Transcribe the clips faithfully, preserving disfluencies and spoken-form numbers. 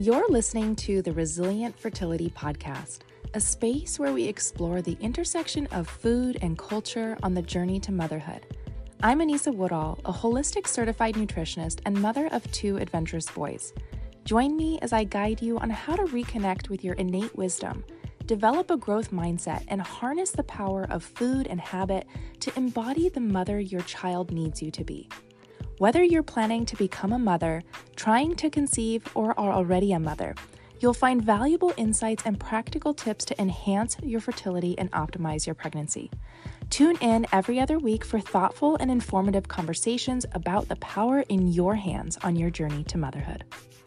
You're listening to the Resilient Fertility Podcast, a space where we explore the intersection of food and culture on the journey to motherhood. I'm Anissa Woodall, a holistic certified nutritionist and mother of two adventurous boys. Join me as I guide you on how to reconnect with your innate wisdom, develop a growth mindset, and harness the power of food and habit to embody the mother your child needs you to be. Whether you're planning to become a mother, trying to conceive, or are already a mother, you'll find valuable insights and practical tips to enhance your fertility and optimize your pregnancy. Tune in every other week for thoughtful and informative conversations about the power in your hands on your journey to motherhood.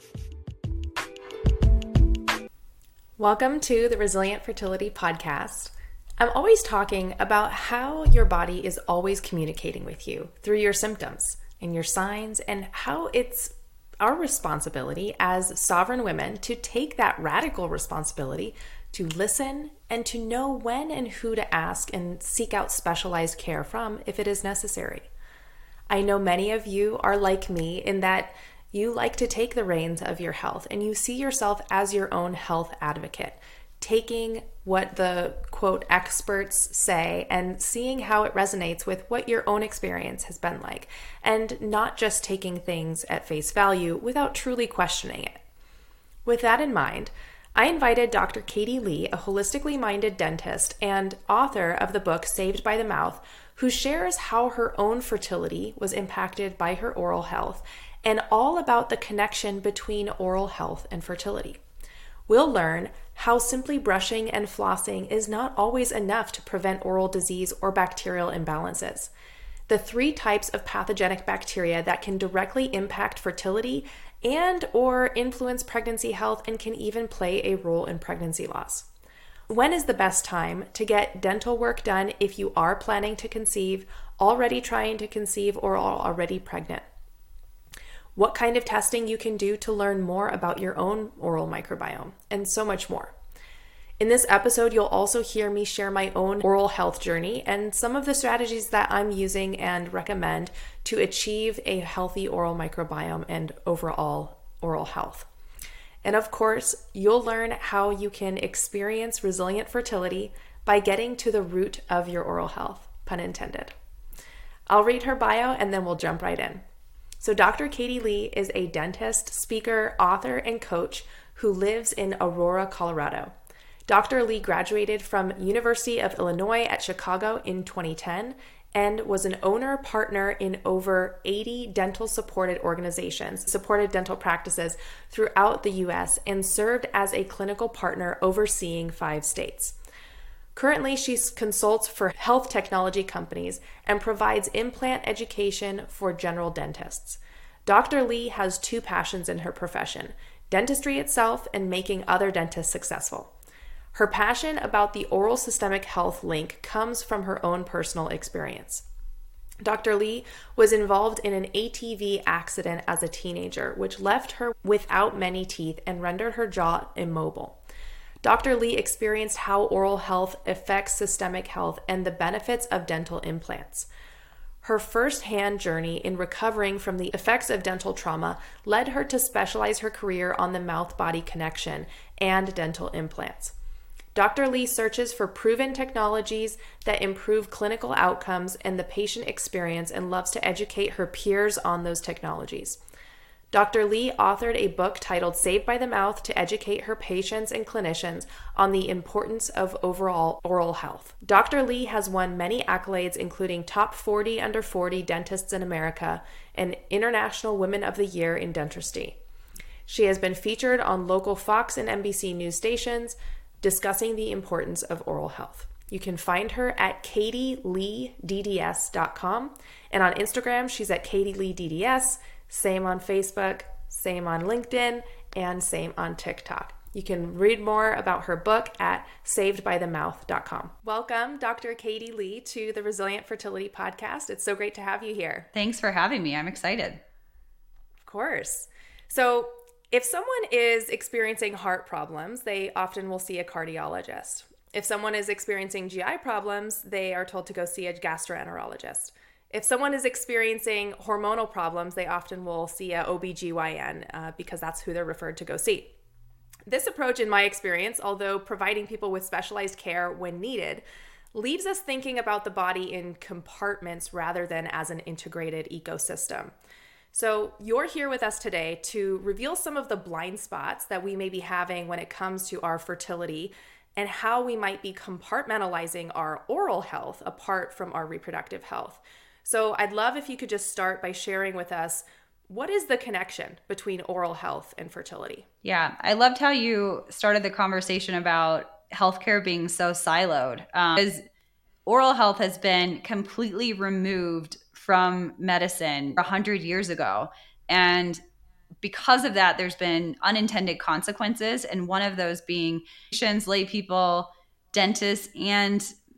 Welcome to the Resilient Fertility Podcast. I'm always talking about how your body is always communicating with you through your symptoms and your signs, and how it's our responsibility as sovereign women to take that radical responsibility to listen and to know when and who to ask and seek out specialized care from if it is necessary. I know many of you are like me in that you like to take the reins of your health and you see yourself as your own health advocate, taking what the quote experts say and seeing how it resonates with what your own experience has been like, and not just taking things at face value without truly questioning it. With that in mind, I invited Doctor Katie Lee, a holistically minded dentist and author of the book Saved by the Mouth, who shares how her own fertility was impacted by her oral health and all about the connection between oral health and fertility. We'll learn how simply brushing and flossing is not always enough to prevent oral disease or bacterial imbalances, the three types of pathogenic bacteria that can directly impact fertility and or influence pregnancy health and can even play a role in pregnancy loss. When is the best time to get dental work done if you are planning to conceive, already trying to conceive, or are already pregnant? What kind of testing you can do to learn more about your own oral microbiome, and so much more. In this episode, you'll also hear me share my own oral health journey and some of the strategies that I'm using and recommend to achieve a healthy oral microbiome and overall oral health. And of course, you'll learn how you can experience resilient fertility by getting to the root of your oral health, pun intended. I'll read her bio and then we'll jump right in. So Doctor Katie Lee is a dentist, speaker, author, and coach who lives in Aurora, Colorado. Doctor Lee graduated from University of Illinois at Chicago in twenty ten and was an owner partner in over eighty dental supported organizations, supported dental practices throughout the U S, and served as a clinical partner overseeing five states. Currently, she consults for health technology companies and provides implant education for general dentists. Doctor Lee has two passions in her profession: dentistry itself and making other dentists successful. Her passion about the oral systemic health link comes from her own personal experience. Doctor Lee was involved in an A T V accident as a teenager, which left her without many teeth and rendered her jaw immobile. Doctor Lee experienced how oral health affects systemic health and the benefits of dental implants. Her first-hand journey in recovering from the effects of dental trauma led her to specialize her career on the mouth-body connection and dental implants. Doctor Lee searches for proven technologies that improve clinical outcomes and the patient experience and loves to educate her peers on those technologies. Doctor Lee authored a book titled Saved by the Mouth to educate her patients and clinicians on the importance of overall oral health. Doctor Lee has won many accolades, including Top forty Under forty Dentists in America and International Women of the Year in Dentistry. She has been featured on local Fox and N B C news stations discussing the importance of oral health. You can find her at katie lee d d s dot com, and on Instagram, she's at katie lee d d s. Same on Facebook, same on LinkedIn, and same on TikTok. You can read more about her book at saved by the mouth dot com. Welcome, Doctor Katie Lee, to the Resilient Fertility Podcast. It's so great to have you here. Thanks for having me. I'm excited. Of course. So if someone is experiencing heart problems, they often will see a cardiologist. If someone is experiencing G I problems, they are told to go see a gastroenterologist. If someone is experiencing hormonal problems, they often will see a O B G Y N uh, because that's who they're referred to go see. This approach, in my experience, although providing people with specialized care when needed, leaves us thinking about the body in compartments rather than as an integrated ecosystem. So you're here with us today to reveal some of the blind spots that we may be having when it comes to our fertility and how we might be compartmentalizing our oral health apart from our reproductive health. So I'd love if you could just start by sharing with us, what is the connection between oral health and fertility? Yeah, I loved how you started the conversation about healthcare being so siloed. Um, because oral health has been completely removed from medicine one hundred years ago. And because of that, there's been unintended consequences. And one of those being patients, lay people, dentists, and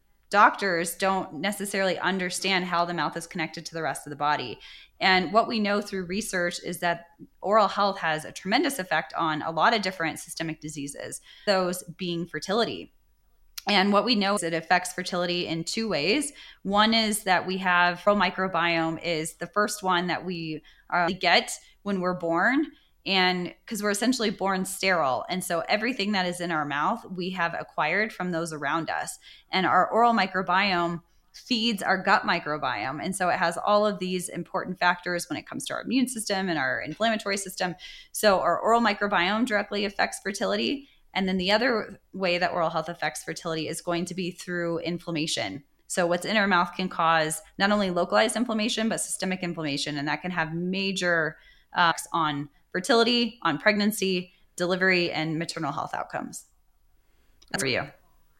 doctors don't necessarily understand how the mouth is connected to the rest of the body. And what we know through research is that oral health has a tremendous effect on a lot of different systemic diseases, those being fertility. And what we know is it affects fertility in two ways. One is that we have oral microbiome is the first one that we uh, get when we're born, and because we're essentially born sterile. And so everything that is in our mouth, we have acquired from those around us. And our oral microbiome feeds our gut microbiome. And so it has all of these important factors when it comes to our immune system and our inflammatory system. So our oral microbiome directly affects fertility. And then the other way that oral health affects fertility is going to be through inflammation. So what's in our mouth can cause not only localized inflammation, but systemic inflammation. And that can have major uh, effects on fertility, on pregnancy, delivery, and maternal health outcomes. That's for you.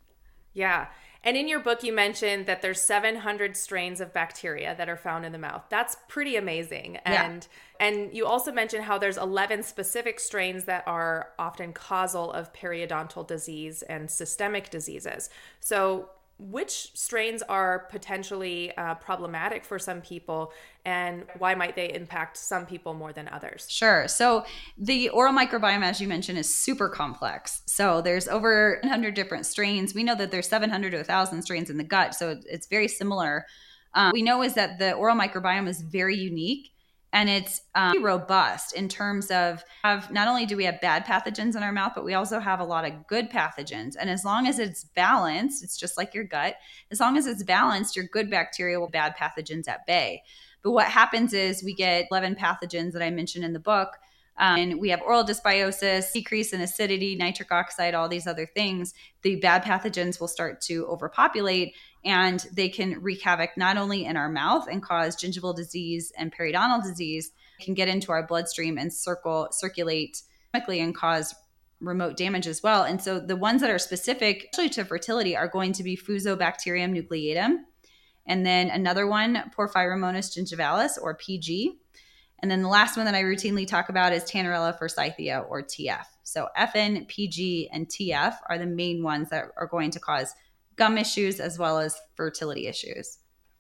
Yeah. And in your book, you mentioned that there's seven hundred strains of bacteria that are found in the mouth. That's pretty amazing. And yeah. and you also mentioned how there's eleven specific strains that are often causal of periodontal disease and systemic diseases. So which strains are potentially uh, problematic for some people, and why might they impact some people more than others? Sure. So the oral microbiome, as you mentioned, is super complex. So there's over one hundred different strains. We know that there's seven hundred to one thousand strains in the gut, so it's very similar. Um, we know is that the oral microbiome is very unique. And it's um, robust in terms of have not only do we have bad pathogens in our mouth, but we also have a lot of good pathogens. And as long as it's balanced, it's just like your gut. As long as it's balanced, your good bacteria will bad pathogens at bay. But what happens is we get eleven pathogens that I mentioned in the book. Um, and we have oral dysbiosis, decrease in acidity, nitric oxide, all these other things. The bad pathogens will start to overpopulate, and they can wreak havoc not only in our mouth and cause gingival disease and periodontal disease, can get into our bloodstream and circle, circulate chemically and cause remote damage as well. And so the ones that are specific, especially to fertility, are going to be Fusobacterium nucleatum. And then another one, Porphyromonas gingivalis, or P G. And then the last one that I routinely talk about is Tannerella forsythia, or T F. So F N, P G, and T F are the main ones that are going to cause gum issues as well as fertility issues.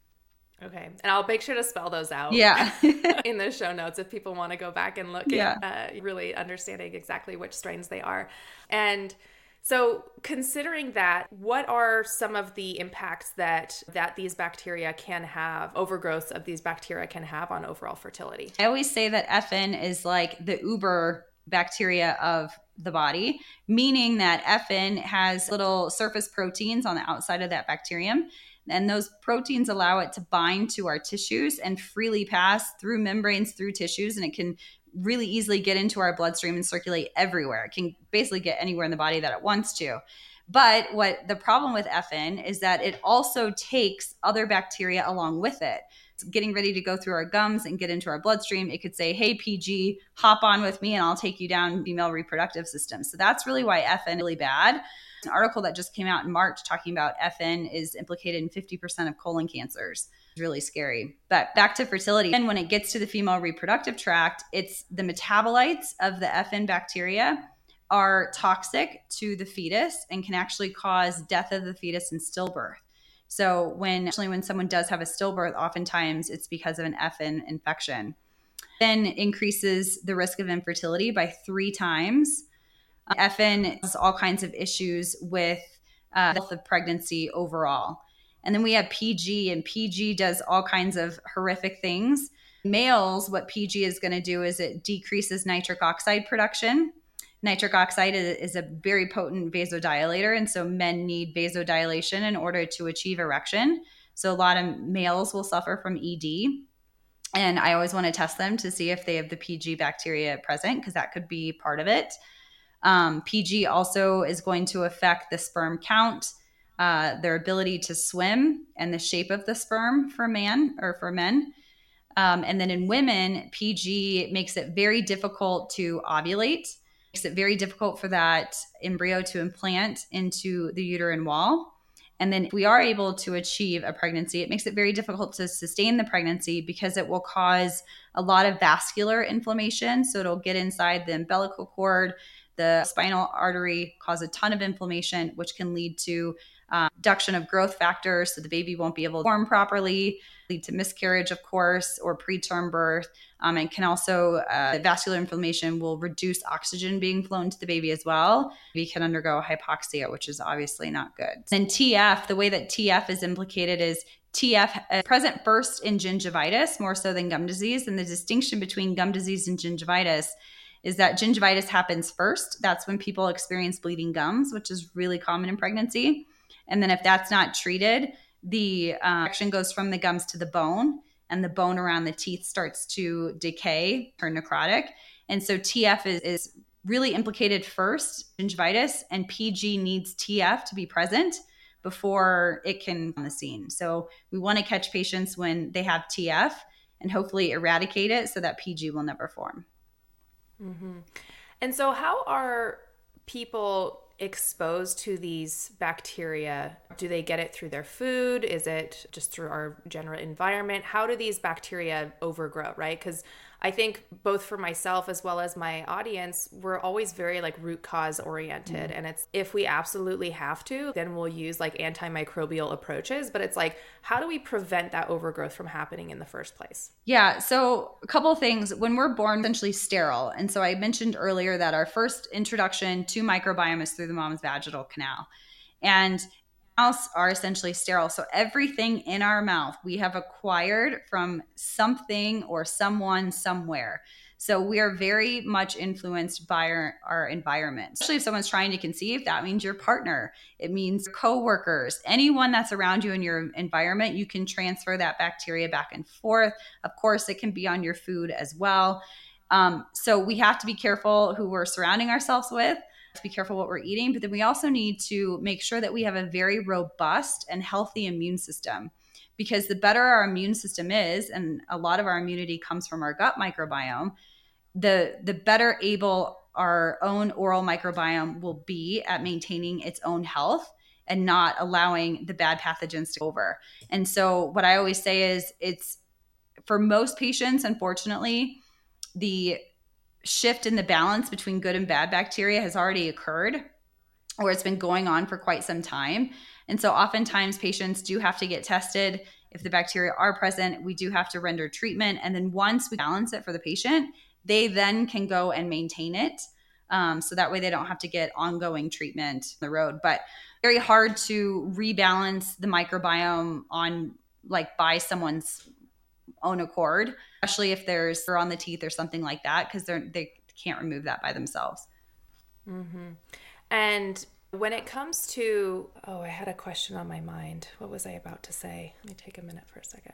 Okay. And I'll make sure to spell those out yeah. in the show notes if people want to go back and look yeah. at uh, really understanding exactly which strains they are. And so considering that, what are some of the impacts that that these bacteria can have, overgrowths of these bacteria can have on overall fertility? I always say that F N is like the Uber bacteria of the body, meaning that F N has little surface proteins on the outside of that bacterium. And those proteins allow it to bind to our tissues and freely pass through membranes, through tissues, and it can really easily get into our bloodstream and circulate everywhere. It can basically get anywhere in the body that it wants to. But what the problem with F N is that it also takes other bacteria along with it. It's getting ready to go through our gums and get into our bloodstream. It could say, hey, P G, hop on with me and I'll take you down female reproductive system. So that's really why F N is really bad. An article that just came out in March talking about F N is implicated in fifty percent of colon cancers. It's really scary. But back to fertility. And when it gets to the female reproductive tract, it's the metabolites of the F N bacteria are toxic to the fetus and can actually cause death of the fetus in stillbirth. So when actually when someone does have a stillbirth, oftentimes it's because of an F N infection. Then increases the risk of infertility by three times. Uh, F N has all kinds of issues with uh, health of pregnancy overall. And then we have P G, and P G does all kinds of horrific things. Males, what P G is going to do is it decreases nitric oxide production. Nitric oxide is, is a very potent vasodilator. And so men need vasodilation in order to achieve erection. So a lot of males will suffer from E D. And I always want to test them to see if they have the P G bacteria present, because that could be part of it. Um, P G also is going to affect the sperm count, uh, their ability to swim, and the shape of the sperm for man or for men. Um, and then in women, P G makes it very difficult to ovulate, makes it very difficult for that embryo to implant into the uterine wall. And then if we are able to achieve a pregnancy, it makes it very difficult to sustain the pregnancy because it will cause a lot of vascular inflammation. So it'll get inside the umbilical cord, the spinal artery, cause a ton of inflammation, which can lead to uh, reduction of growth factors. So the baby won't be able to form properly, lead to miscarriage, of course, or preterm birth. Um, and can also, uh, vascular inflammation will reduce oxygen being flown to the baby as well. We can undergo hypoxia, which is obviously not good. And T F, the way that T F is implicated is T F is present first in gingivitis, more so than gum disease. And the distinction between gum disease and gingivitis is that gingivitis happens first. That's when people experience bleeding gums, which is really common in pregnancy. And then if that's not treated, the uh, infection goes from the gums to the bone, and the bone around the teeth starts to decay, turn necrotic. And so T F is, is really implicated first, gingivitis, and P G needs T F to be present before it can on the scene. So we want to catch patients when they have T F and hopefully eradicate it so that P G will never form. Mm-hmm. And so how are people exposed to these bacteria? Do they get it through their food? Is it just through our general environment? How do these bacteria overgrow, right? Because I think both for myself as well as my audience, we're always very like root cause oriented. Mm-hmm. And it's, if we absolutely have to, then we'll use like antimicrobial approaches. But it's like, how do we prevent that overgrowth from happening in the first place? Yeah. So a couple of things. When we're born, essentially sterile. And so I mentioned earlier that our first introduction to microbiome is through the mom's vaginal canal. And mouths are essentially sterile. So everything in our mouth we have acquired from something or someone somewhere. So we are very much influenced by our, our environment. Especially if someone's trying to conceive, that means your partner. It means coworkers, anyone that's around you in your environment. You can transfer that bacteria back and forth. Of course, it can be on your food as well. Um, so we have to be careful who we're surrounding ourselves with. To be careful what we're eating, but then we also need to make sure that we have a very robust and healthy immune system, because the better our immune system is, and a lot of our immunity comes from our gut microbiome, the the better able our own oral microbiome will be at maintaining its own health and not allowing the bad pathogens to go over. And so what I always say is, it's for most patients, unfortunately, the shift in the balance between good and bad bacteria has already occurred, or it's been going on for quite some time. And so oftentimes patients do have to get tested. If the bacteria are present, we do have to render treatment. And then once we balance it for the patient, they then can go and maintain it. Um, so that way they don't have to get ongoing treatment on the road. But very hard to rebalance the microbiome on like by someone's own accord, especially if there's fur on the teeth or something like that, because they're they can't remove that by themselves. Mm-hmm. And when it comes to, oh, I had a question on my mind. What was I about to say? Let me take a minute for a second.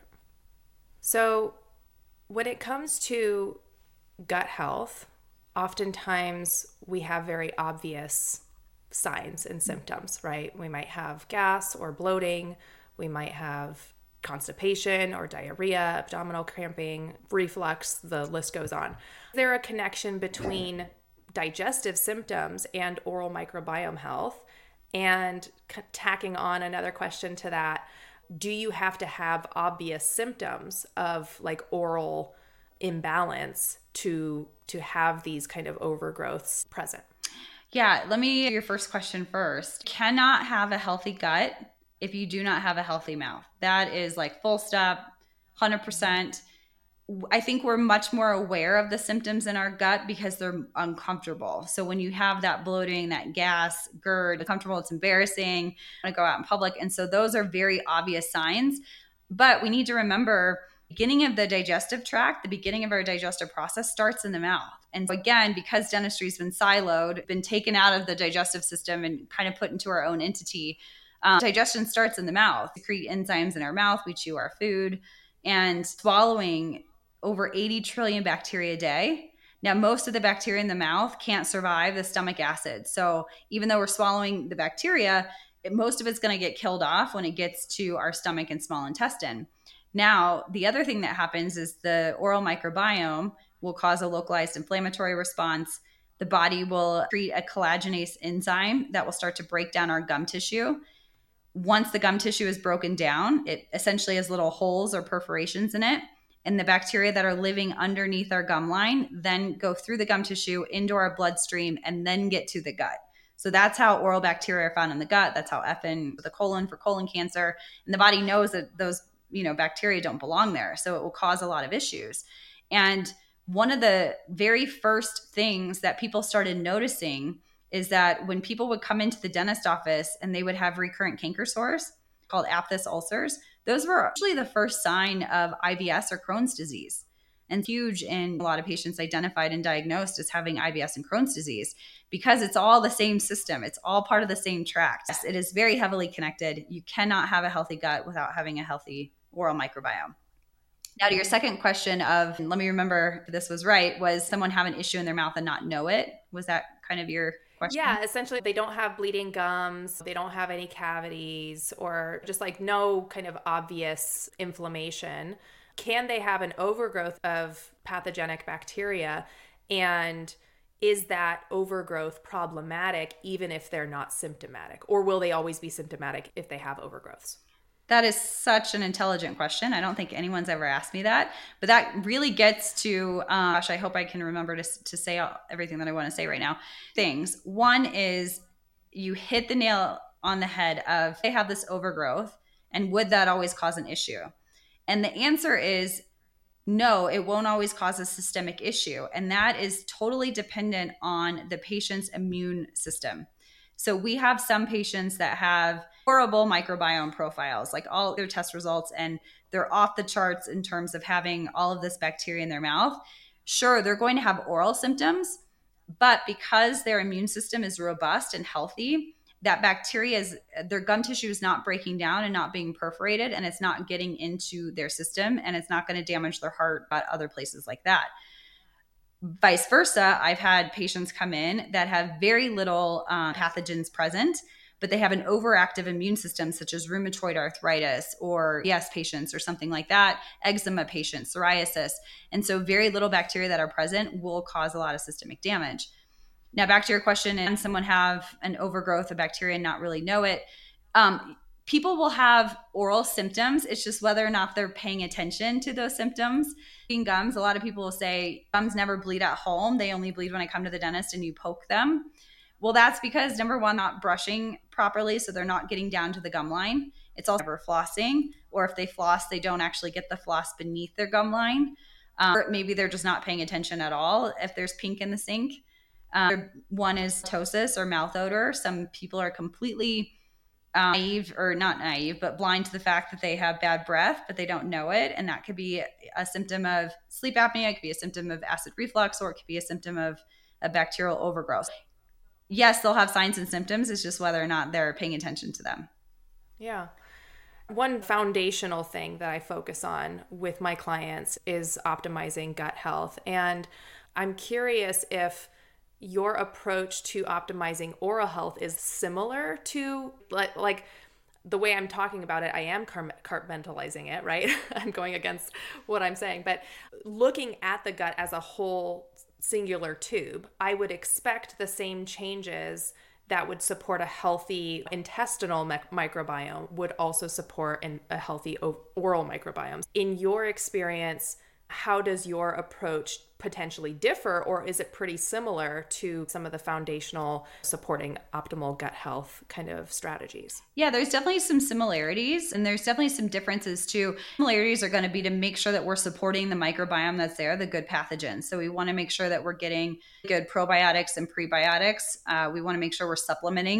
So when it comes to gut health, oftentimes we have very obvious signs and symptoms, right? We might have gas or bloating. We might have constipation or diarrhea, abdominal cramping, reflux, the list goes on. Is there a connection between digestive symptoms and oral microbiome health? And tacking on another question to that, do you have to have obvious symptoms of like oral imbalance to to have these kind of overgrowths present? Yeah, let me your first question first. Cannot have a healthy gut if you do not have a healthy mouth. That is like full stop, one hundred percent. I think we're much more aware of the symptoms in our gut because they're uncomfortable. So when you have that bloating, that gas, GERD, uncomfortable, it's embarrassing, want to go out in public. And so those are very obvious signs. But we need to remember beginning of the digestive tract, the beginning of our digestive process starts in the mouth. And so again, because dentistry has been siloed, been taken out of the digestive system and kind of put into our own entity, um, digestion starts in the mouth. We secrete enzymes in our mouth, we chew our food, and swallowing over eighty trillion bacteria a day. Now, most of the bacteria in the mouth can't survive the stomach acid. So even though we're swallowing the bacteria, it, most of it's going to get killed off when it gets to our stomach and small intestine. Now, the other thing that happens is the oral microbiome will cause a localized inflammatory response. The body will create a collagenase enzyme that will start to break down our gum tissue. Once the gum tissue is broken down, it essentially has little holes or perforations in it. And the bacteria that are living underneath our gum line then go through the gum tissue into our bloodstream and then get to the gut. So that's how oral bacteria are found in the gut. That's how F N, the colon, for colon cancer. And the body knows that those, you know, bacteria don't belong there. So it will cause a lot of issues. And one of the very first things that people started noticing is that when people would come into the dentist office and they would have recurrent canker sores called aphthous ulcers, those were actually the first sign of I B S or Crohn's disease, and huge in a lot of patients identified and diagnosed as having I B S and Crohn's disease, because it's all the same system. It's all part of the same tract. Yes, it is very heavily connected. You cannot have a healthy gut without having a healthy oral microbiome. Now to your second question of, let me remember if this was right, was someone have an issue in their mouth and not know it? Was that kind of your question? Yeah, essentially they don't have bleeding gums, they don't have any cavities, or just like no kind of obvious inflammation. Can they have an overgrowth of pathogenic bacteria? And is that overgrowth problematic even if they're not symptomatic? Or will they always be symptomatic if they have overgrowths? That is such an intelligent question. I don't think anyone's ever asked me that, but that really gets to, uh, gosh, I hope I can remember to, to say all, everything that I want to say right now. Things. One is you hit the nail on the head of they have this overgrowth, and would that always cause an issue? And the answer is no, it won't always cause a systemic issue. And that is totally dependent on the patient's immune system. So we have some patients that have horrible microbiome profiles, like all their test results, and they're off the charts in terms of having all of this bacteria in their mouth. Sure, they're going to have oral symptoms, but because their immune system is robust and healthy, that bacteria is, their gum tissue is not breaking down and not being perforated, and it's not getting into their system, and it's not going to damage their heart, but other places like that. Vice versa, I've had patients come in that have very little um, pathogens present, but they have an overactive immune system, such as rheumatoid arthritis or C S patients or something like that, eczema patients, psoriasis. And so very little bacteria that are present will cause a lot of systemic damage. Now, back to your question, and someone have an overgrowth of bacteria and not really know it. Um, people will have oral symptoms. It's just whether or not they're paying attention to those symptoms. In gums, a lot of people will say gums never bleed at home. They only bleed when I come to the dentist and you poke them. Well, that's because number one, not brushing properly, so they're not getting down to the gum line. It's also never flossing, or if they floss, they don't actually get the floss beneath their gum line. Um, or maybe they're just not paying attention at all if there's pink in the sink. Um, one is ptosis or mouth odor. Some people are completely um, naive, or not naive, but blind to the fact that they have bad breath, but they don't know it. And that could be a symptom of sleep apnea. It could be a symptom of acid reflux, or it could be a symptom of a bacterial overgrowth. Yes, they'll have signs and symptoms. It's just whether or not they're paying attention to them. Yeah. One foundational thing that I focus on with my clients is optimizing gut health. And I'm curious if your approach to optimizing oral health is similar to like, like the way I'm talking about it. I am compartmentalizing it, right? I'm going against what I'm saying, but looking at the gut as a whole singular tube, I would expect the same changes that would support a healthy intestinal me- microbiome would also support an, a healthy o- oral microbiome. In your experience, how does your approach potentially differ, or is it pretty similar to some of the foundational supporting optimal gut health kind of strategies? Yeah, there's definitely some similarities, and there's definitely some differences too. Similarities are going to be to make sure that we're supporting the microbiome that's there, the good pathogens. So we want to make sure that we're getting good probiotics and prebiotics. Uh, we want to make sure we're supplementing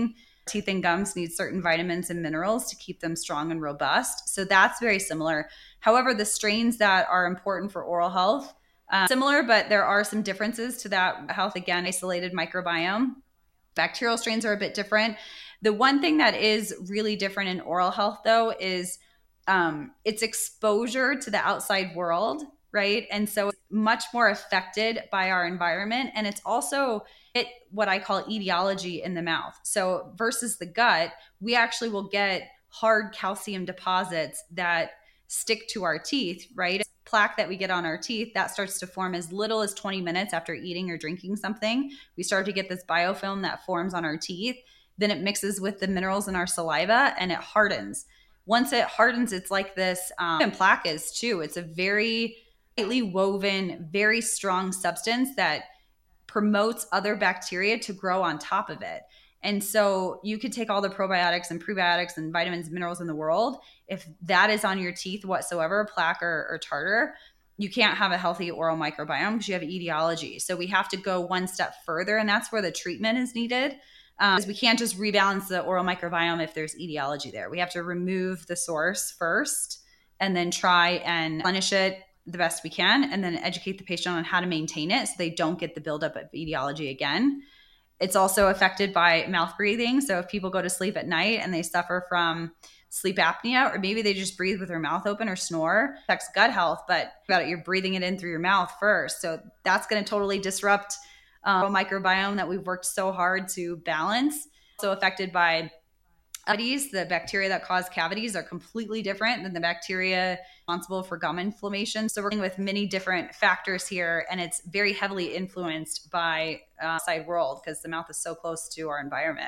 Teeth and gums need certain vitamins and minerals to keep them strong and robust. So that's very similar. However, the strains that are important for oral health, um, similar, but there are some differences to that health. Again, isolated microbiome. Bacterial strains are a bit different. The one thing that is really different in oral health, though, is um, its exposure to the outside world, right? And so it's much more affected by our environment. And it's also it, what I call etiology in the mouth. So versus the gut, we actually will get hard calcium deposits that stick to our teeth, right? Plaque that we get on our teeth, that starts to form as little as twenty minutes after eating or drinking something. We start to get this biofilm that forms on our teeth. Then it mixes with the minerals in our saliva and it hardens. Once it hardens, it's like this, um, and plaque is too. It's a very tightly woven, very strong substance that promotes other bacteria to grow on top of it. And so you could take all the probiotics and prebiotics and vitamins, minerals in the world. If that is on your teeth whatsoever, plaque or, or tartar, you can't have a healthy oral microbiome because you have etiology. So we have to go one step further, and that's where the treatment is needed. Um, because we can't just rebalance the oral microbiome if there's etiology there. We have to remove the source first and then try and replenish it the best we can, and then educate the patient on how to maintain it so they don't get the buildup of etiology again. It's also affected by mouth breathing. So if people go to sleep at night and they suffer from sleep apnea, or maybe they just breathe with their mouth open or snore, it affects gut health, but about it, you're breathing it in through your mouth first. So that's going to totally disrupt um, a microbiome that we've worked so hard to balance. Also affected by cavities. The bacteria that cause cavities are completely different than the bacteria responsible for gum inflammation. So we're dealing with many different factors here, and it's very heavily influenced by uh, outside world because the mouth is so close to our environment.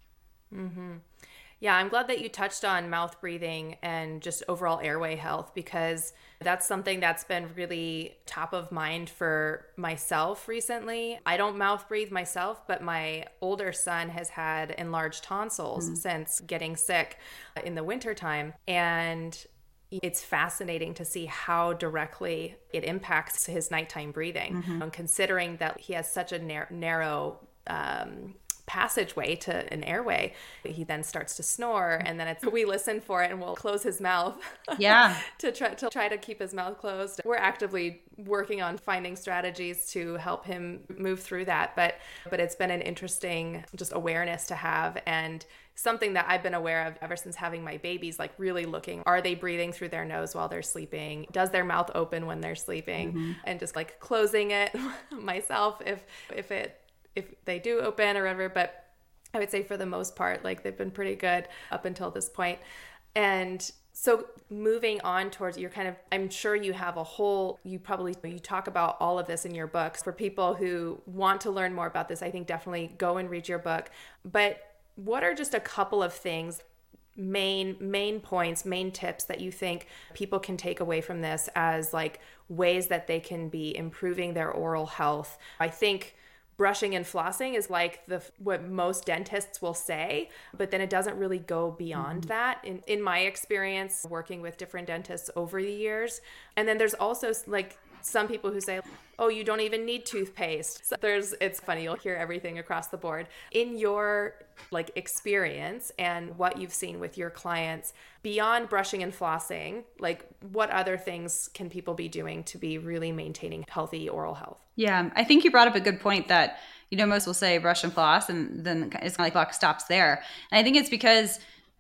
Mm-hmm. Yeah, I'm glad that you touched on mouth breathing and just overall airway health, because that's something that's been really top of mind for myself recently. I don't mouth breathe myself, but my older son has had enlarged tonsils mm-hmm. since getting sick in the wintertime. And it's fascinating to see how directly it impacts his nighttime breathing, mm-hmm. and considering that he has such a nar- narrow um passageway to an airway. He then starts to snore, and then it's we listen for it and we'll close his mouth yeah to try to try to keep his mouth closed. We're actively working on finding strategies to help him move through that, but but it's been an interesting just awareness to have, and something that I've been aware of ever since having my babies, like really looking, are they breathing through their nose while they're sleeping? Does their mouth open when they're sleeping? Mm-hmm. And just like closing it myself if if it if they do open or whatever. But I would say for the most part, like they've been pretty good up until this point. And so moving on towards you're kind of, I'm sure you have a whole, you probably, you talk about all of this in your books. For people who want to learn more about this, I think definitely go and read your book. But what are just a couple of things, main, main points, main tips that you think people can take away from this as like ways that they can be improving their oral health? I think brushing and flossing is like the what most dentists will say, but then it doesn't really go beyond mm-hmm. that in, in my experience working with different dentists over the years. And then there's also like some people who say, oh, you don't even need toothpaste. So there's, it's funny, you'll hear everything across the board. In your like experience and what you've seen with your clients, beyond brushing and flossing, like what other things can people be doing to be really maintaining healthy oral health? Yeah, I think you brought up a good point that, you know, most will say brush and floss, and then it's kind of like buck stops there. And I think it's because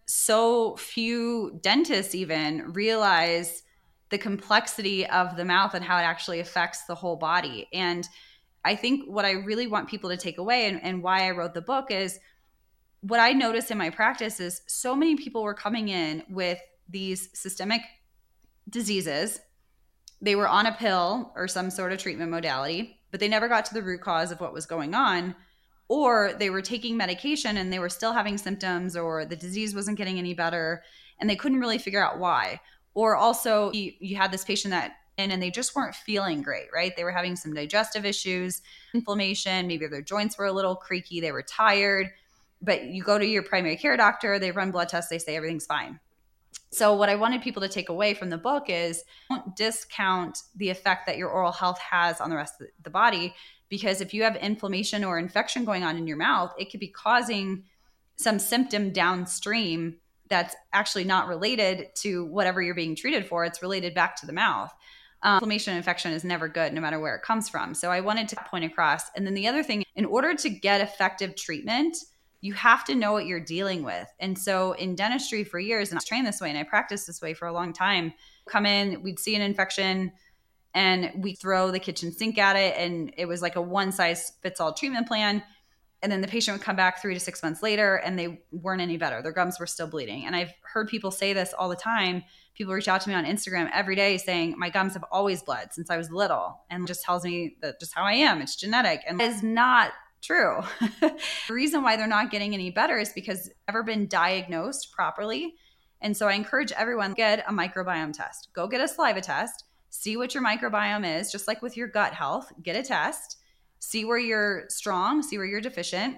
so few dentists even realize the complexity of the mouth and how it actually affects the whole body. And I think what I really want people to take away, and, and why I wrote the book, is what I noticed in my practice is so many people were coming in with these systemic diseases. They were on a pill or some sort of treatment modality, but they never got to the root cause of what was going on. Or they were taking medication and they were still having symptoms, or the disease wasn't getting any better and they couldn't really figure out why. Or also you, you had this patient that in and they just weren't feeling great, right? They were having some digestive issues, inflammation, maybe their joints were a little creaky, they were tired, but you go to your primary care doctor, they run blood tests, they say everything's fine. So what I wanted people to take away from the book is don't discount the effect that your oral health has on the rest of the body, because if you have inflammation or infection going on in your mouth, it could be causing some symptom downstream that's actually not related to whatever you're being treated for. It's related back to the mouth. Um, inflammation and infection is never good, no matter where it comes from. So I wanted to point across. And then the other thing, in order to get effective treatment, you have to know what you're dealing with. And so in dentistry for years, and I was trained this way and I practiced this way for a long time, come in, we'd see an infection and we throw the kitchen sink at it. And it was like a one size fits all treatment plan. And then the patient would come back three to six months later and they weren't any better. Their gums were still bleeding. And I've heard people say this all the time. People reach out to me on Instagram every day saying, my gums have always bled since I was little. And it just tells me that just how I am. It's genetic. And that is not true. The reason why they're not getting any better is because they've never been diagnosed properly. And so I encourage everyone to get a microbiome test. Go get a saliva test. See what your microbiome is, just like with your gut health. Get a test. See where you're strong, see where you're deficient.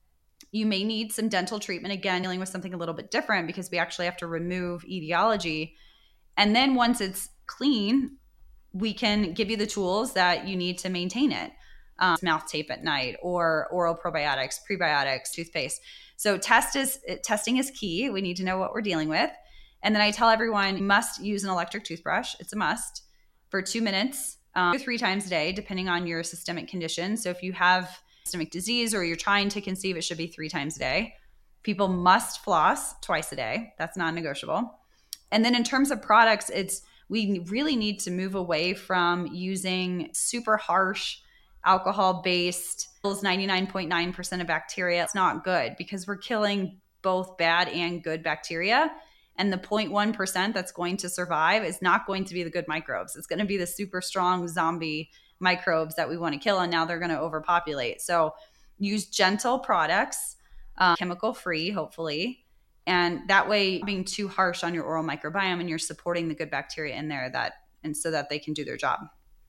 You may need some dental treatment, again, dealing with something a little bit different because we actually have to remove etiology. And then once it's clean, we can give you the tools that you need to maintain it. Um, mouth tape at night or oral probiotics, prebiotics, toothpaste. So test is testing is key. We need to know what we're dealing with. And then I tell everyone, you must use an electric toothbrush. It's a must for two minutes. Um, three times a day, depending on your systemic condition. So if you have systemic disease or you're trying to conceive, it should be three times a day. People must floss twice a day. That's non-negotiable. And then in terms of products, it's we really need to move away from using super harsh alcohol-based ninety-nine point nine percent of bacteria. It's not good because we're killing both bad and good bacteria. And the zero point one percent that's going to survive is not going to be the good microbes. It's going to be the super strong zombie microbes that we want to kill. And now they're going to overpopulate. So use gentle products, um, chemical free, hopefully. And that way being too harsh on your oral microbiome and you're supporting the good bacteria in there that, and so that they can do their job.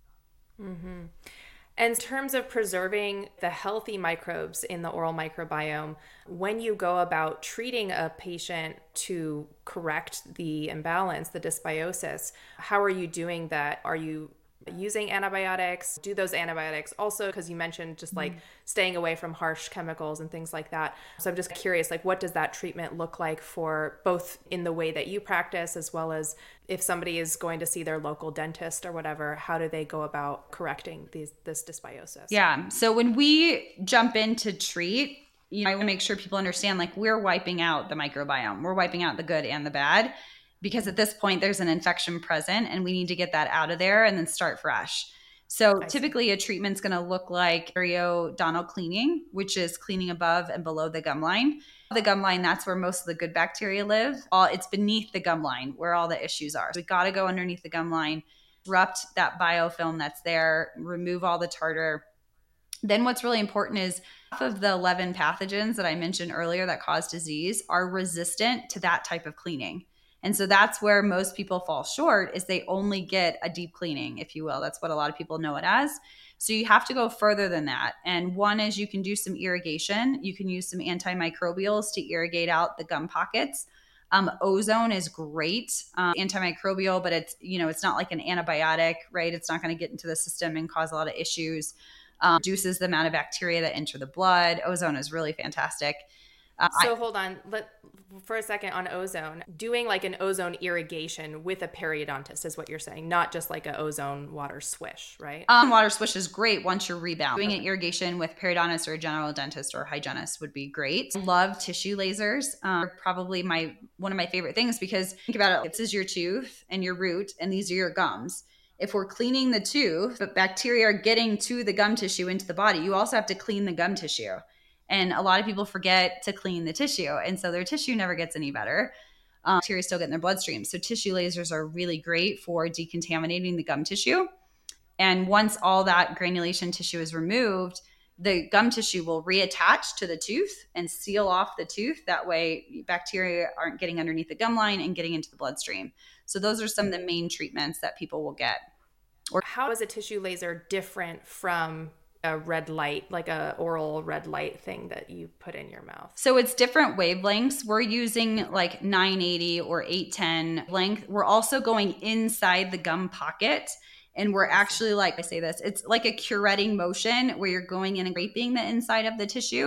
Mm-hmm. And in terms of preserving the healthy microbes in the oral microbiome, when you go about treating a patient to correct the imbalance, the dysbiosis, how are you doing that? Are you using antibiotics? Do those antibiotics also, because you mentioned just like mm-hmm. staying away from harsh chemicals and things like that. So I'm just curious, like what does that treatment look like for both in the way that you practice as well as if somebody is going to see their local dentist or whatever, how do they go about correcting these, this dysbiosis? Yeah. So when we jump in to treat, you know, I want to make sure people understand like we're wiping out the microbiome. We're wiping out the good and the bad. Because at this point, there's an infection present and we need to get that out of there and then start fresh. So I typically see. A treatment's going to look like periodontal cleaning, which is cleaning above and below the gum line. The gum line, that's where most of the good bacteria live. All, it's beneath the gum line where all the issues are. So we got to go underneath the gum line, disrupt that biofilm that's there, remove all the tartar. Then what's really important is half of the eleven pathogens that I mentioned earlier that cause disease are resistant to that type of cleaning. And so that's where most people fall short is they only get a deep cleaning, if you will. That's what a lot of people know it as. So you have to go further than that. And one is you can do some irrigation. You can use some antimicrobials to irrigate out the gum pockets. Um, ozone is great, um, antimicrobial, but it's, you know, it's not like an antibiotic, right? It's not going to get into the system and cause a lot of issues. Um, reduces the amount of bacteria that enter the blood. Ozone is really fantastic. Uh, so I, hold on, let for a second on ozone. Doing like an ozone irrigation with a periodontist is what you're saying, not just like an ozone water swish, right? Um, water swish is great once you're rebound. Doing an irrigation with periodontist or a general dentist or hygienist would be great. I love tissue lasers. Um, probably my one of my favorite things because think about it. This is your tooth and your root, and these are your gums. If we're cleaning the tooth, but bacteria are getting to the gum tissue into the body, you also have to clean the gum tissue. And a lot of people forget to clean the tissue. And so their tissue never gets any better. Um, bacteria still get in their bloodstream. So tissue lasers are really great for decontaminating the gum tissue. And once all that granulation tissue is removed, the gum tissue will reattach to the tooth and seal off the tooth. That way bacteria aren't getting underneath the gum line and getting into the bloodstream. So those are some of the main treatments that people will get. Or how is a tissue laser different from a red light, like a oral red light thing that you put in your mouth? So it's different wavelengths. We're using like nine eighty or eight ten length. We're also going inside the gum pocket. And we're actually like, I say this, it's like a curetting motion where you're going in and scraping the inside of the tissue.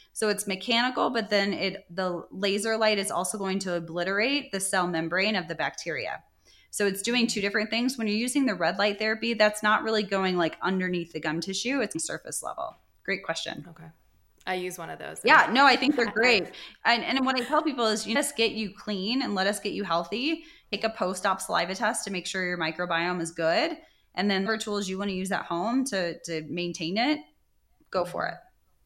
So it's mechanical, but then it the laser light is also going to obliterate the cell membrane of the bacteria. So it's doing two different things. When you're using the red light therapy, that's not really going like underneath the gum tissue. It's surface level. Great question. Okay. I use one of those. Yeah, no, I think they're great. And, and what I tell people is, you know, let's get you clean and let us get you healthy. Take a post-op saliva test to make sure your microbiome is good. And then whatever tools you want to use at home to, to maintain it, go for it.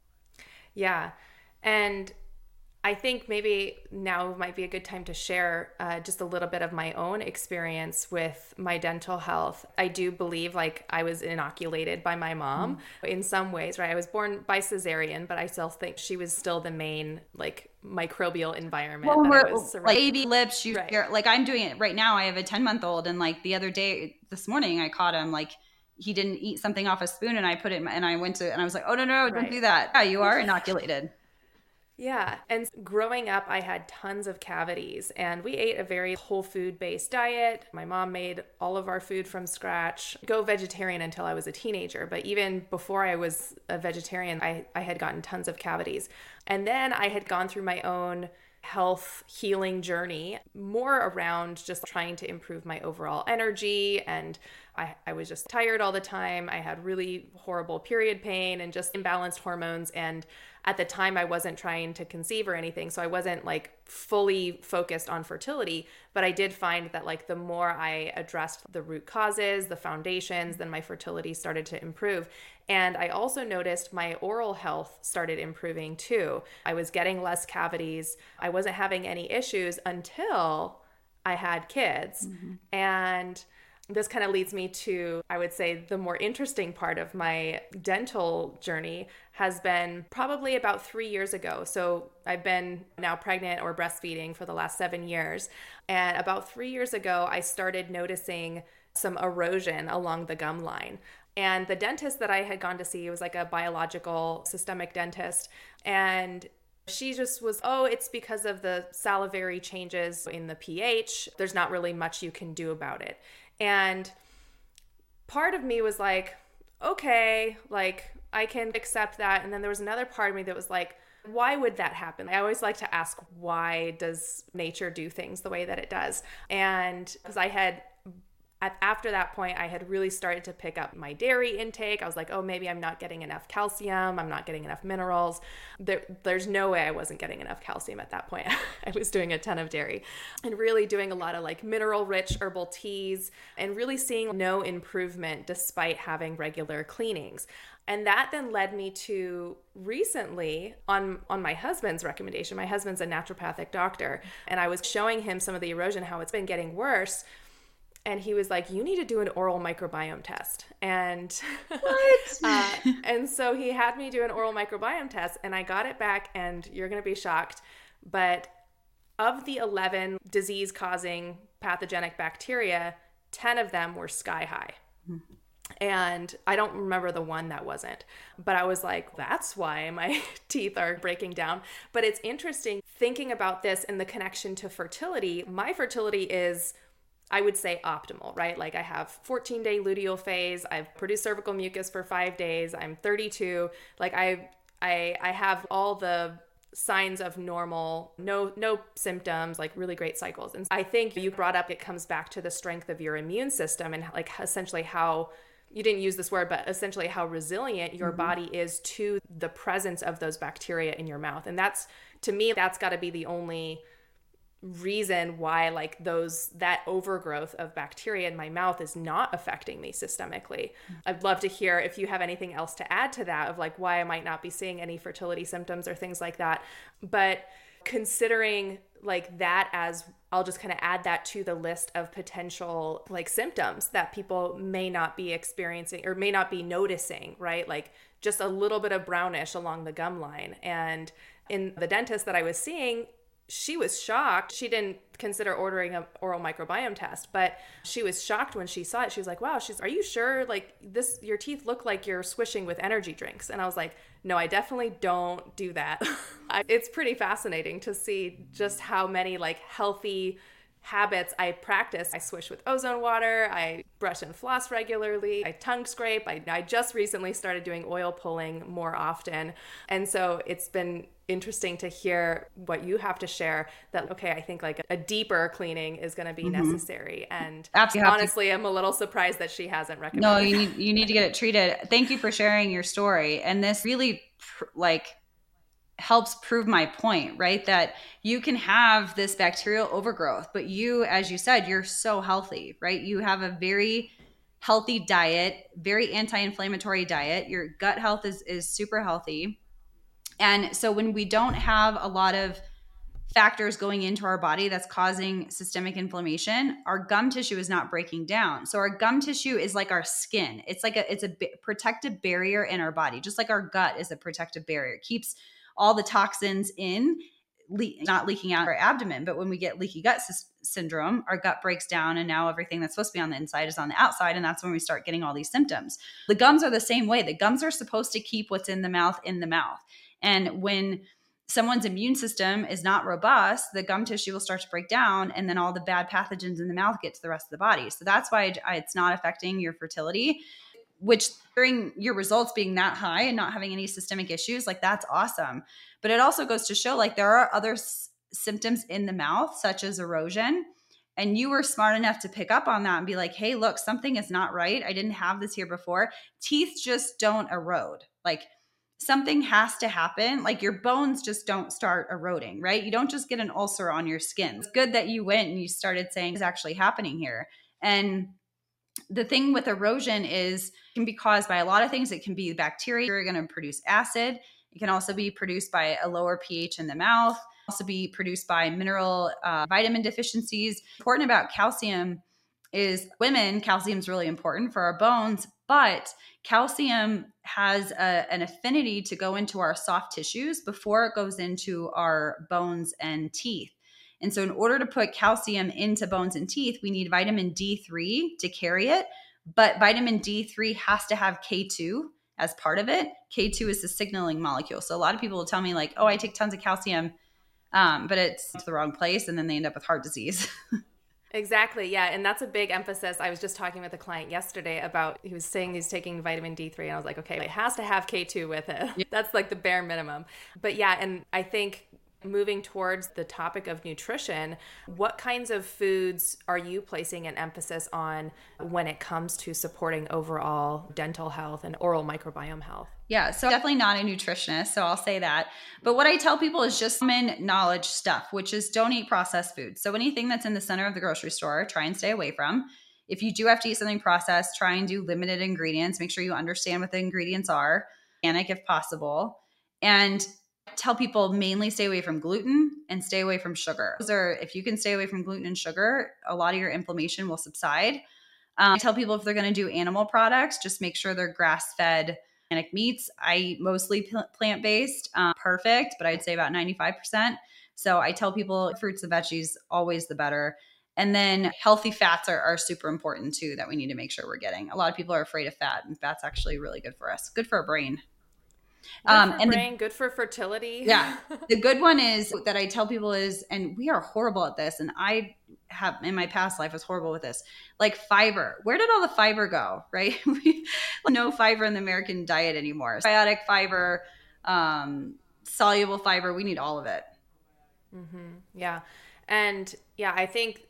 Yeah. And I think maybe now might be a good time to share uh, just a little bit of my own experience with my dental health. I do believe like I was inoculated by my mom mm. in some ways, right? I was born by cesarean, but I still think she was still the main like microbial environment. Well, that I was like baby lips, you right. hear, like I'm doing it right now. I have a ten month old, and like the other day, this morning, I caught him like he didn't eat something off a spoon, and I put it in my, and I went to and I was like, oh no no, don't right. do that. Yeah, you are inoculated. Yeah. And growing up, I had tons of cavities, and we ate a very whole food based diet. My mom made all of our food from scratch. Go vegetarian until I was a teenager. But even before I was a vegetarian, I, I had gotten tons of cavities. And then I had gone through my own health healing journey, more around just trying to improve my overall energy. And I, I was just tired all the time. I had really horrible period pain and just imbalanced hormones. And at the time, I wasn't trying to conceive or anything. So I wasn't like fully focused on fertility. But I did find that like the more I addressed the root causes, the foundations, then my fertility started to improve. And I also noticed my oral health started improving too. I was getting less cavities. I wasn't having any issues until I had kids. Mm-hmm. And this kind of leads me to, I would say, the more interesting part of my dental journey has been probably about three years ago. So I've been now pregnant or breastfeeding for the last seven years. And about three years ago, I started noticing some erosion along the gum line. And the dentist that I had gone to see was like a biological systemic dentist. And she just was, oh, it's because of the salivary changes in the pH. There's not really much you can do about it. And part of me was like, okay, like I can accept that. And then there was another part of me that was like, why would that happen? I always like to ask, why does nature do things the way that it does? And because I had, after that point, I had really started to pick up my dairy intake. I was like, oh, maybe I'm not getting enough calcium. I'm not getting enough minerals. There, there's no way I wasn't getting enough calcium at that point. I was doing a ton of dairy and really doing a lot of like mineral rich herbal teas and really seeing no improvement despite having regular cleanings. And that then led me to recently on, on my husband's recommendation. My husband's a naturopathic doctor, and I was showing him some of the erosion, how it's been getting worse. And he was like, you need to do an oral microbiome test. And what? uh, and so he had me do an oral microbiome test, and I got it back, and you're going to be shocked. But of the eleven disease-causing pathogenic bacteria, ten of them were sky high. Mm-hmm. And I don't remember the one that wasn't. But I was like, that's why my teeth are breaking down. But it's interesting thinking about this in the connection to fertility. My fertility is, I would say, optimal, right? Like I have fourteen day luteal phase. I've produced cervical mucus for five days. I'm thirty-two. Like I, I, I have all the signs of normal, no, no symptoms, like really great cycles. And I think you brought up, it comes back to the strength of your immune system and like essentially how, you didn't use this word, but essentially how resilient your mm-hmm. body is to the presence of those bacteria in your mouth. And that's, to me, that's got to be the only reason why like those that overgrowth of bacteria in my mouth is not affecting me systemically. I'd love to hear if you have anything else to add to that of like why I might not be seeing any fertility symptoms or things like that. But considering like that, as I'll just kind of add that to the list of potential like symptoms that people may not be experiencing or may not be noticing, right? Like just a little bit of brownish along the gum line. And in the dentist that I was seeing, she was shocked. She didn't consider ordering an oral microbiome test, but she was shocked when she saw it. She was like, wow, she's, are you sure? Like this, your teeth look like you're swishing with energy drinks. And I was like, no, I definitely don't do that. It's pretty fascinating to see just how many like healthy habits I practice. I swish with ozone water. I brush and floss regularly. I tongue scrape. I, I just recently started doing oil pulling more often. And so it's been interesting to hear what you have to share that, okay, I think like a deeper cleaning is going to be mm-hmm. necessary. And Absolutely. honestly, I'm a little surprised that she hasn't recommended. No, you need, you need to get it treated. Thank you for sharing your story. And this really like helps prove my point, right? That you can have this bacterial overgrowth, but you, as you said, you're so healthy, right? You have a very healthy diet, very anti-inflammatory diet. Your gut health is, is super healthy. And so when we don't have a lot of factors going into our body that's causing systemic inflammation, our gum tissue is not breaking down. So our gum tissue is like our skin. It's like a, it's a b- protective barrier in our body, just like our gut is a protective barrier. It keeps all the toxins in, le- not leaking out our abdomen. But when we get leaky gut sy- syndrome, our gut breaks down and now everything that's supposed to be on the inside is on the outside. And that's when we start getting all these symptoms. The gums are the same way. The gums are supposed to keep what's in the mouth in the mouth. And when someone's immune system is not robust, the gum tissue will start to break down, and then all the bad pathogens in the mouth get to the rest of the body. So that's why it's not affecting your fertility, which during your results being that high and not having any systemic issues, like that's awesome. But it also goes to show like there are other s- symptoms in the mouth, such as erosion. And you were smart enough to pick up on that and be like, hey, look, something is not right. I didn't have this here before. Teeth just don't erode. Like something has to happen. Like your bones just don't start eroding, right? You don't just get an ulcer on your skin. It's good that you went and you started saying, what's actually happening here? And the thing with erosion is it can be caused by a lot of things. It can be bacteria are going to produce acid. It can also be produced by a lower pH in the mouth. Also be produced by mineral uh, vitamin deficiencies. Important about calcium is women, calcium is really important for our bones, but calcium has a, an affinity to go into our soft tissues before it goes into our bones and teeth. And so in order to put calcium into bones and teeth, we need vitamin D three to carry it. But vitamin D three has to have K two as part of it. K two is the signaling molecule. So a lot of people will tell me like, oh, I take tons of calcium, um, but it's to the wrong place. And then they end up with heart disease. Exactly. Yeah. And that's a big emphasis. I was just talking with a client yesterday about, he was saying he's taking vitamin D three. And I was like, okay, it has to have K two with it. Yeah. That's like the bare minimum. But yeah. And I think moving towards the topic of nutrition, what kinds of foods are you placing an emphasis on when it comes to supporting overall dental health and oral microbiome health? Yeah, so definitely not a nutritionist, so I'll say that. But what I tell people is just common knowledge stuff, which is don't eat processed food. So anything that's in the center of the grocery store, try and stay away from. If you do have to eat something processed, try and do limited ingredients. Make sure you understand what the ingredients are, organic if possible. And tell people mainly stay away from gluten and stay away from sugar. Those are, if you can stay away from gluten and sugar, a lot of your inflammation will subside. Um, I tell people if they're going to do animal products, just make sure they're grass-fed organic meats. I eat mostly plant-based, um, perfect, but I'd say about ninety-five percent. So I tell people fruits and veggies, always the better. And then healthy fats are, are super important too, that we need to make sure we're getting. A lot of people are afraid of fat, and fat's actually really good for us, good for our brain. Good um, for and brain, the, good for fertility. Yeah. The good one is that I tell people is, and we are horrible at this, and I have in my past life was horrible with this, like fiber. Where did all the fiber go, right? We no fiber in the American diet anymore. Biotic fiber, um, soluble fiber, we need all of it. Mm-hmm. Yeah. And yeah, I think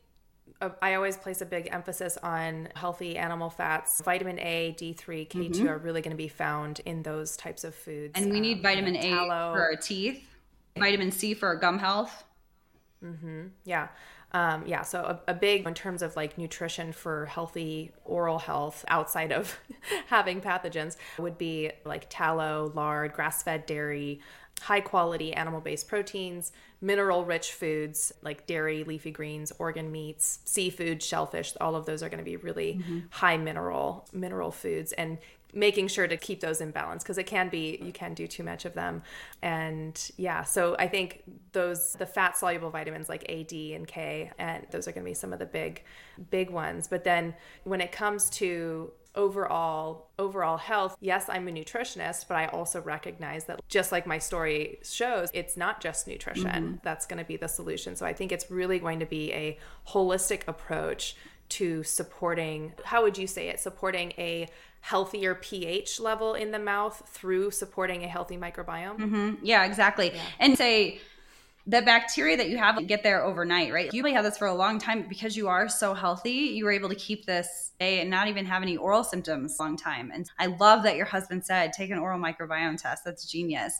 I always place a big emphasis on healthy animal fats. Vitamin A, D three, K two mm-hmm. are really going to be found in those types of foods. And we need um, vitamin A tallow. For our teeth, vitamin C for our gum health. Mm-hmm. Yeah. Um, yeah. So a, a big in terms of like nutrition for healthy oral health outside of having pathogens would be like tallow, lard, grass-fed dairy, high quality animal-based proteins, mineral-rich foods like dairy, leafy greens, organ meats, seafood, shellfish. All of those are going to be really mm-hmm. high mineral mineral foods, and making sure to keep those in balance, because it can be, you can do too much of them. And yeah, so I think those, the fat soluble vitamins like A, D, and K, and those are going to be some of the big, big ones. But then when it comes to overall overall health, yes, I'm a nutritionist, but I also recognize that just like my story shows, it's not just nutrition mm-hmm. that's going to be the solution. So I think it's really going to be a holistic approach to supporting, how would you say it, supporting a healthier pH level in the mouth through supporting a healthy microbiome? Mm-hmm. Yeah, exactly. Yeah. And say the bacteria that you have get there overnight, right? You may have this for a long time because you are so healthy. You were able to keep this day and not even have any oral symptoms a long time. And I love that your husband said, take an oral microbiome test. That's genius.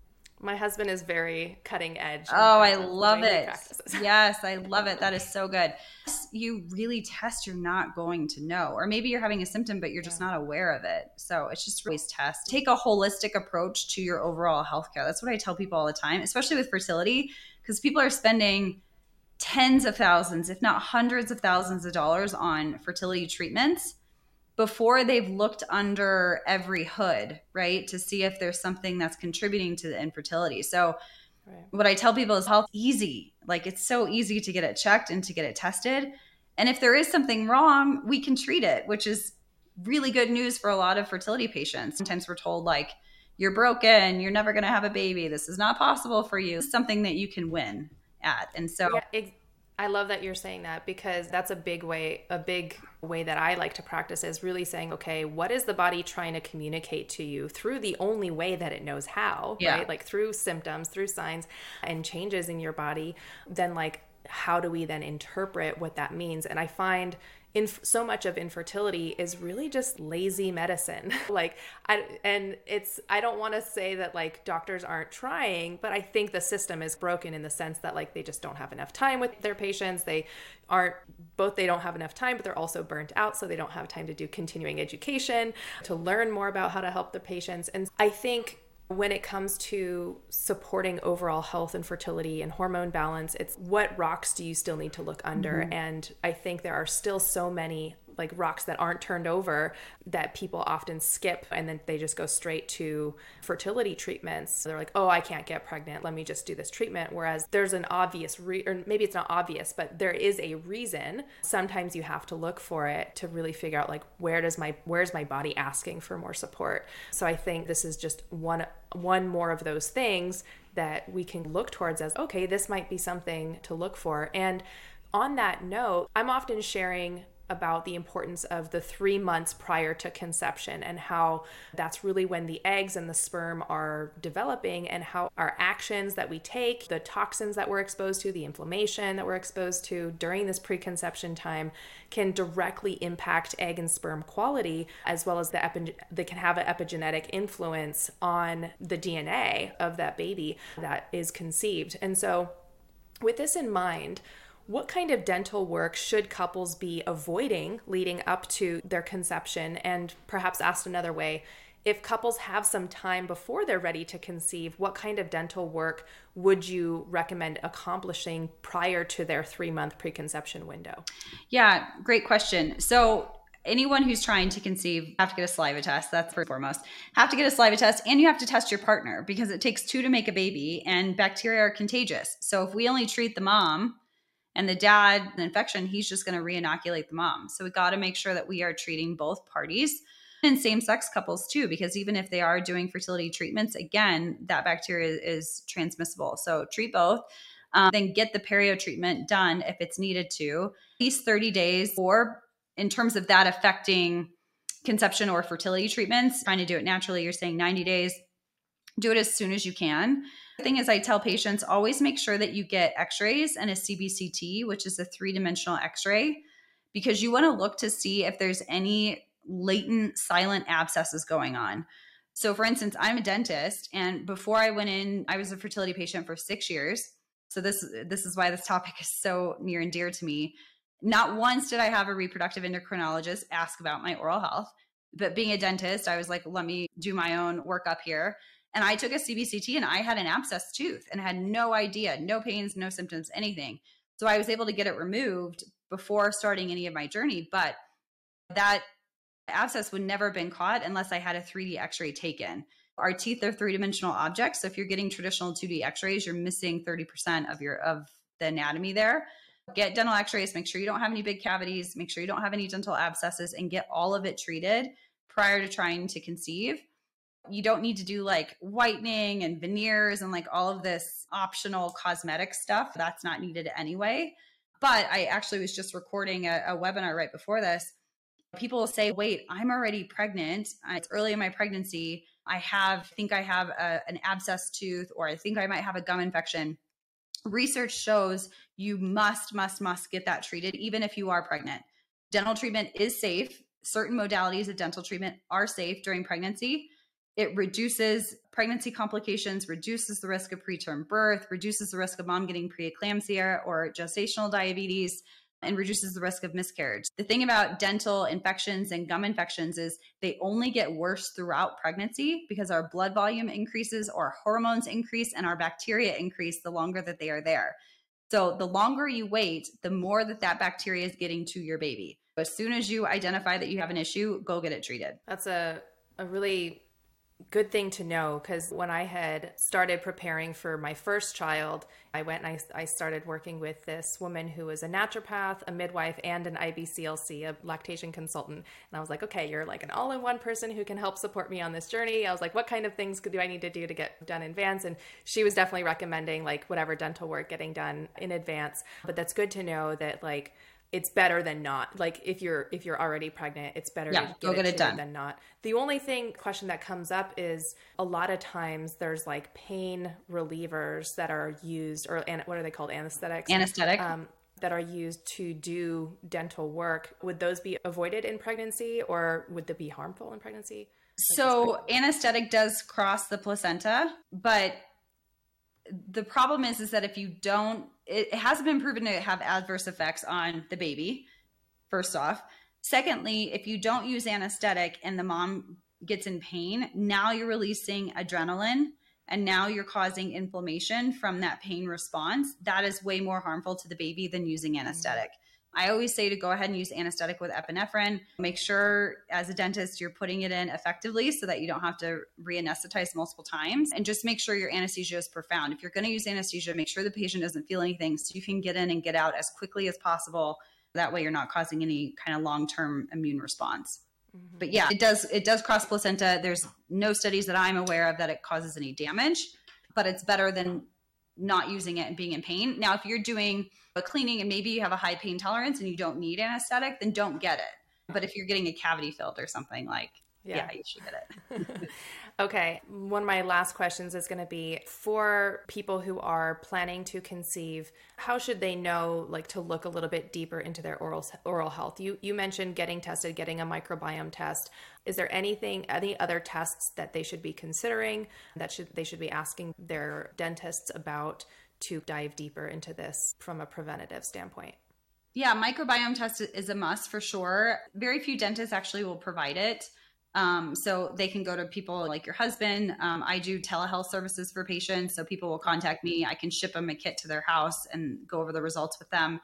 My husband is very cutting edge. Oh, I love it. Yes, I love it. That is so good. You really test, you're not going to know. Or maybe you're having a symptom, but you're just yeah. not aware of it. So it's just always test. Take a holistic approach to your overall healthcare. That's what I tell people all the time, especially with fertility, because people are spending tens of thousands, if not hundreds of thousands of dollars on fertility treatments before they've looked under every hood, right? To see if there's something that's contributing to the infertility. So right. what I tell people is health easy. Like it's so easy to get it checked and to get it tested. And if there is something wrong, we can treat it, which is really good news for a lot of fertility patients. Sometimes we're told like, you're broken, you're never going to have a baby. This is not possible for you. It's something that you can win at. And so yeah, ex- I love that you're saying that, because that's a big way, a big way that I like to practice is really saying, okay, what is the body trying to communicate to you through the only way that it knows how, yeah. right? Like through symptoms, through signs and changes in your body. Then like, how do we then interpret what that means? And I find in so much of infertility is really just lazy medicine. like I, and it's, I don't want to say that like doctors aren't trying, but I think the system is broken in the sense that like they just don't have enough time with their patients. They aren't both, they don't have enough time, but they're also burnt out. So they don't have time to do continuing education, to learn more about how to help the patients. And I think when it comes to supporting overall health and fertility and hormone balance, it's what rocks do you still need to look under? Mm-hmm. And I think there are still so many like rocks that aren't turned over that people often skip, and then they just go straight to fertility treatments. They're like, oh, I can't get pregnant, let me just do this treatment. Whereas there's an obvious, re- or maybe it's not obvious, but there is a reason. Sometimes you have to look for it to really figure out like, where does my, where's my body asking for more support? So I think this is just one, one more of those things that we can look towards as, okay, this might be something to look for. And on that note, I'm often sharing about the importance of the three months prior to conception and how that's really when the eggs and the sperm are developing, and how our actions that we take, the toxins that we're exposed to, the inflammation that we're exposed to during this preconception time can directly impact egg and sperm quality, as well as the epi- they can have an epigenetic influence on the D N A of that baby that is conceived. And so with this in mind, what kind of dental work should couples be avoiding leading up to their conception? And perhaps asked another way, if couples have some time before they're ready to conceive, what kind of dental work would you recommend accomplishing prior to their three-month preconception window? Yeah, great question. So anyone who's trying to conceive have to get a saliva test. That's first and foremost. Have to get a saliva test, and you have to test your partner, because it takes two to make a baby, and bacteria are contagious. So if we only treat the mom and the dad, the infection, he's just going to re-inoculate the mom. So we got to make sure that we are treating both parties, and same-sex couples too, because even if they are doing fertility treatments, again, that bacteria is transmissible. So treat both. Um, then get the perio treatment done if it's needed to, at least thirty days, or in terms of that affecting conception or fertility treatments, trying to do it naturally, you're saying ninety days, do it as soon as you can. The thing is, I tell patients, always make sure that you get x-rays and a C B C T, which is a three-dimensional x-ray, because you want to look to see if there's any latent silent abscesses going on. So for instance, I'm a dentist, and before I went in, I was a fertility patient for six years. So this, this is why this topic is so near and dear to me. Not once did I have a reproductive endocrinologist ask about my oral health, but being a dentist, I was like, let me do my own workup here. And I took a C B C T, and I had an abscess tooth and had no idea, no pains, no symptoms, anything. So I was able to get it removed before starting any of my journey. But that abscess would never have been caught unless I had a three D x-ray taken. Our teeth are three-dimensional objects. So if you're getting traditional two D x-rays, you're missing thirty percent of your of the anatomy there. Get dental x-rays, make sure you don't have any big cavities, make sure you don't have any dental abscesses, and get all of it treated prior to trying to conceive. You don't need to do like whitening and veneers and like all of this optional cosmetic stuff. That's not needed anyway. But I actually was just recording a, a webinar right before this. People will say, wait, I'm already pregnant. It's early in my pregnancy. I have, think I have a, an abscess tooth, or I think I might have a gum infection. Research shows you must, must, must get that treated, even if you are pregnant. Dental treatment is safe. Certain modalities of dental treatment are safe during pregnancy. It reduces pregnancy complications, reduces the risk of preterm birth, reduces the risk of mom getting preeclampsia or gestational diabetes, and reduces the risk of miscarriage. The thing about dental infections and gum infections is they only get worse throughout pregnancy because our blood volume increases, our hormones increase, and our bacteria increase the longer that they are there. So the longer you wait, the more that that bacteria is getting to your baby. As soon as you identify that you have an issue, go get it treated. That's a, a really good thing to know, because when I had started preparing for my first child, I went and I, I started working with this woman who was a naturopath, a midwife, and an I B C L C, a lactation consultant. And I was like, okay, you're like an all-in-one person who can help support me on this journey. I was like, what kind of things do I need to do to get done in advance? And she was definitely recommending like whatever dental work getting done in advance. But that's good to know that like it's better than not. Like if you're if you're already pregnant, it's better yeah, to get, go get it, it done than not. The only thing question that comes up is a lot of times there's like pain relievers that are used, or an, what are they called? Anesthetics. Anesthetic. Um, that are used to do dental work. Would those be avoided in pregnancy, or would they be harmful in pregnancy? So anesthetic does cross the placenta, but the problem is, is that if you don't, it hasn't been proven to have adverse effects on the baby, first off. Secondly, if you don't use anesthetic and the mom gets in pain, now you're releasing adrenaline and now you're causing inflammation from that pain response. That is way more harmful to the baby than using anesthetic. Mm-hmm. I always say to go ahead and use anesthetic with epinephrine. Make sure as a dentist, you're putting it in effectively so that you don't have to re-anesthetize multiple times. And just make sure your anesthesia is profound. If you're going to use anesthesia, make sure the patient doesn't feel anything so you can get in and get out as quickly as possible. That way you're not causing any kind of long-term immune response. Mm-hmm. But yeah, it does, it does cross placenta. There's no studies that I'm aware of that it causes any damage, but it's better than not using it and being in pain. Now, if you're doing a cleaning and maybe you have a high pain tolerance and you don't need anesthetic, then don't get it. But if you're getting a cavity filled or something, like, yeah, yeah you should get it. Okay. One of my last questions is going to be for people who are planning to conceive, how should they know, like, to look a little bit deeper into their oral oral health? You you mentioned getting tested, getting a microbiome test. Is there anything, any other tests that they should be considering, that should they should be asking their dentists about to dive deeper into this from a preventative standpoint? Yeah, microbiome test is a must for sure. Very few dentists actually will provide it. Um, so they can go to people like your husband. Um, I do telehealth services for patients. So people will contact me. I can ship them a kit to their house and go over the results with them.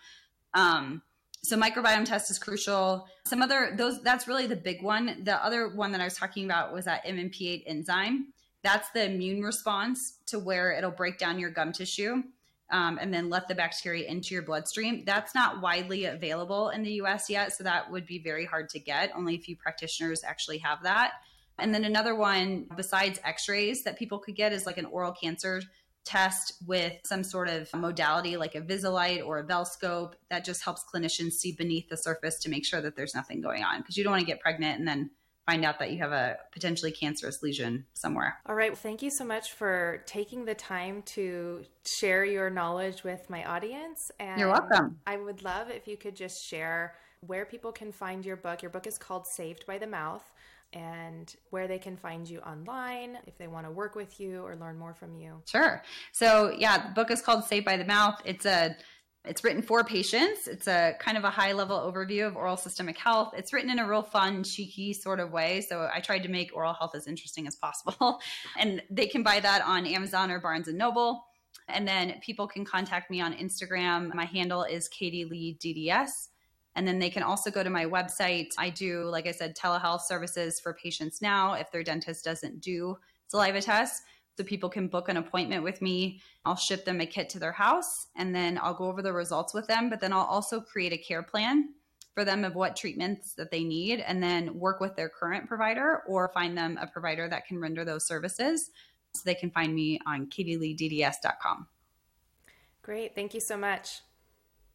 Um, so microbiome test is crucial. Some other, those, that's really the big one. The other one that I was talking about was that M M P eight enzyme. That's the immune response to where it'll break down your gum tissue. Um, and then let the bacteria into your bloodstream. That's not widely available in the U S yet, so that would be very hard to get. Only a few practitioners actually have that. And then another one besides x-rays that people could get is like an oral cancer test with some sort of modality like a Visalite or a Velscope that just helps clinicians see beneath the surface to make sure that there's nothing going on, because you don't want to get pregnant and then find out that you have a potentially cancerous lesion somewhere. All right. Well, thank you so much for taking the time to share your knowledge with my audience. And you're welcome. I would love if you could just share where people can find your book. Your book is called Saved by the Mouth, and where they can find you online if they want to work with you or learn more from you. Sure. So yeah, the book is called Saved by the Mouth. It's a It's written for patients. It's a kind of a high level overview of oral systemic health. It's written in a real fun, cheeky sort of way. So I tried to make oral health as interesting as possible. And they can buy that on Amazon or Barnes and Noble. And then people can contact me on Instagram. My handle is Katie Lee D D S. And then they can also go to my website. I do, like I said, telehealth services for patients now if their dentist doesn't do saliva tests. So people can book an appointment with me. I'll ship them a kit to their house, and then I'll go over the results with them. But then I'll also create a care plan for them of what treatments that they need, and then work with their current provider or find them a provider that can render those services. So they can find me on katie lee d d s dot com. Great. Thank you so much.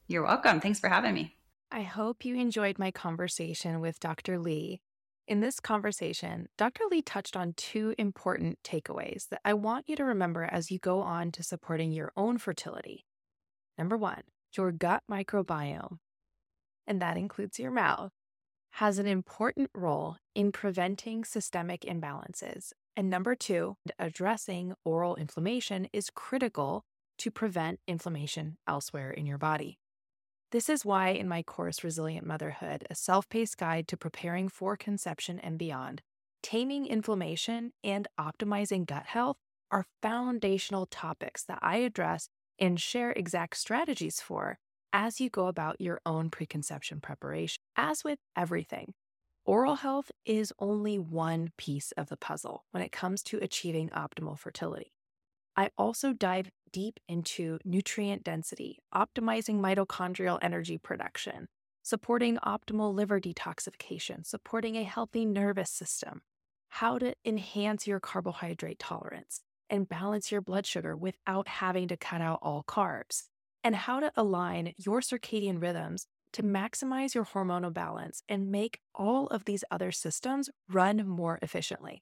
You're welcome. Thanks for having me. I hope you enjoyed my conversation with Doctor Lee. In this conversation, Doctor Lee touched on two important takeaways that I want you to remember as you go on to supporting your own fertility. Number one, your gut microbiome, and that includes your mouth, has an important role in preventing systemic imbalances. And number two, addressing oral inflammation is critical to prevent inflammation elsewhere in your body. This is why in my course, Resilient Motherhood, a self-paced guide to preparing for conception and beyond, taming inflammation and optimizing gut health are foundational topics that I address and share exact strategies for as you go about your own preconception preparation. As with everything, oral health is only one piece of the puzzle when it comes to achieving optimal fertility. I also dive deep into nutrient density, optimizing mitochondrial energy production, supporting optimal liver detoxification, supporting a healthy nervous system, how to enhance your carbohydrate tolerance and balance your blood sugar without having to cut out all carbs, and how to align your circadian rhythms to maximize your hormonal balance and make all of these other systems run more efficiently.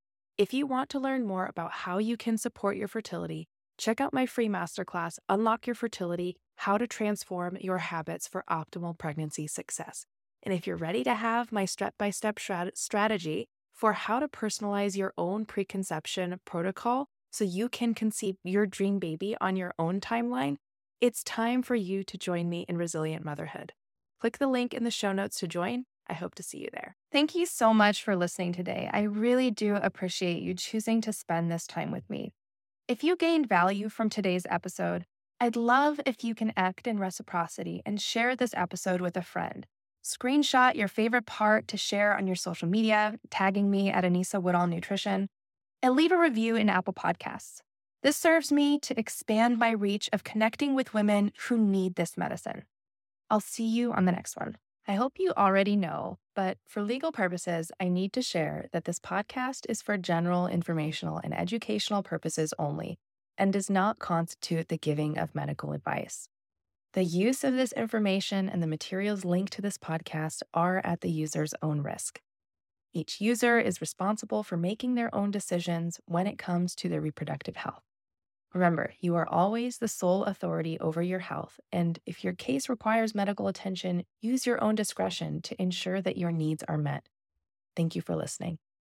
If you want to learn more about how you can support your fertility, check out my free masterclass, Unlock Your Fertility, How to Transform Your Habits for Optimal Pregnancy Success. And if you're ready to have my step-by-step strat- strategy for how to personalize your own preconception protocol so you can conceive your dream baby on your own timeline, it's time for you to join me in Resilient Motherhood. Click the link in the show notes to join. I hope to see you there. Thank you so much for listening today. I really do appreciate you choosing to spend this time with me. If you gained value from today's episode, I'd love if you can act in reciprocity and share this episode with a friend. Screenshot your favorite part to share on your social media, tagging me at Anissa Woodall Nutrition, and leave a review in Apple Podcasts. This serves me to expand my reach of connecting with women who need this medicine. I'll see you on the next one. I hope you already know, but for legal purposes, I need to share that this podcast is for general informational and educational purposes only and does not constitute the giving of medical advice. The use of this information and the materials linked to this podcast are at the user's own risk. Each user is responsible for making their own decisions when it comes to their reproductive health. Remember, you are always the sole authority over your health, and if your case requires medical attention, use your own discretion to ensure that your needs are met. Thank you for listening.